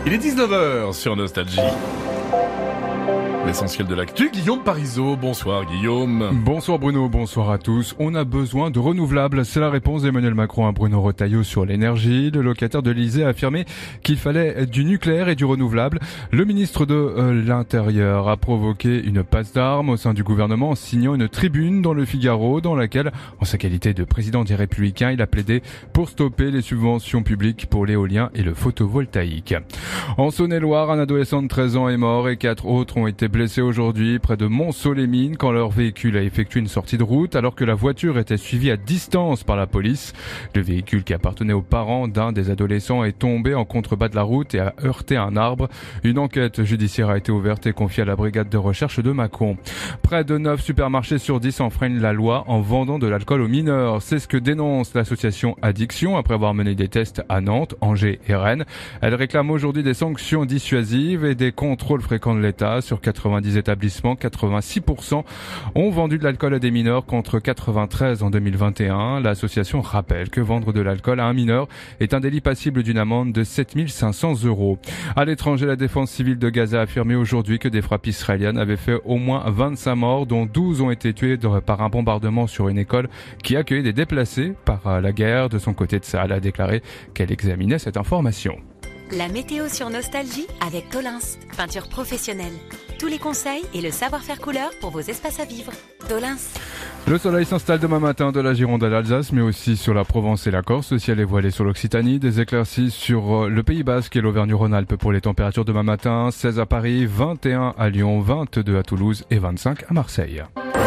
Il est 19h sur Nostalgie. L'essentiel de l'actu, Guillaume Parisot. Bonsoir Guillaume. Bonsoir Bruno, bonsoir à tous. On a besoin de renouvelables. C'est la réponse d'Emmanuel Macron à Bruno Retailleau sur l'énergie. Le locataire de l'Élysée a affirmé qu'il fallait du nucléaire et du renouvelable. Le ministre de l'Intérieur a provoqué une passe d'armes au sein du gouvernement en signant une tribune dans le Figaro dans laquelle, en sa qualité de président des Républicains, il a plaidé pour stopper les subventions publiques pour l'éolien et le photovoltaïque. En Saône-et-Loire, un adolescent de 13 ans est mort et 4 autres ont été blessés aujourd'hui près de Mont-Sault-les-Mines quand leur véhicule a effectué une sortie de route alors que la voiture était suivie à distance par la police. Le véhicule qui appartenait aux parents d'un des adolescents est tombé en contrebas de la route et a heurté un arbre. Une enquête judiciaire a été ouverte et confiée à la brigade de recherche de Mâcon. Près de 9 supermarchés sur 10 enfreignent la loi en vendant de l'alcool aux mineurs. C'est ce que dénonce l'association Addiction après avoir mené des tests à Nantes, Angers et Rennes. Elle réclame aujourd'hui des sanctions dissuasives et des contrôles fréquents de l'État. Sur 90 établissements, 86% ont vendu de l'alcool à des mineurs contre 93 en 2021. L'association rappelle que vendre de l'alcool à un mineur est un délit passible d'une amende de 7 500 €. À l'étranger, la défense civile de Gaza a affirmé aujourd'hui que des frappes israéliennes avaient fait au moins 25 morts, dont 12 ont été tués par un bombardement sur une école qui accueillait des déplacés par la guerre. De son côté, Tsahal a déclaré qu'elle examinait cette information. La météo sur Nostalgie avec Tolins, peinture professionnelle. Tous les conseils et le savoir-faire couleur pour vos espaces à vivre. Tolins. Le soleil s'installe demain matin de la Gironde à l'Alsace, mais aussi sur la Provence et la Corse. Le ciel est voilé sur l'Occitanie. Des éclaircies sur le Pays Basque et l'Auvergne-Rhône-Alpes pour les températures demain matin. 16 à Paris, 21 à Lyon, 22 à Toulouse et 25 à Marseille.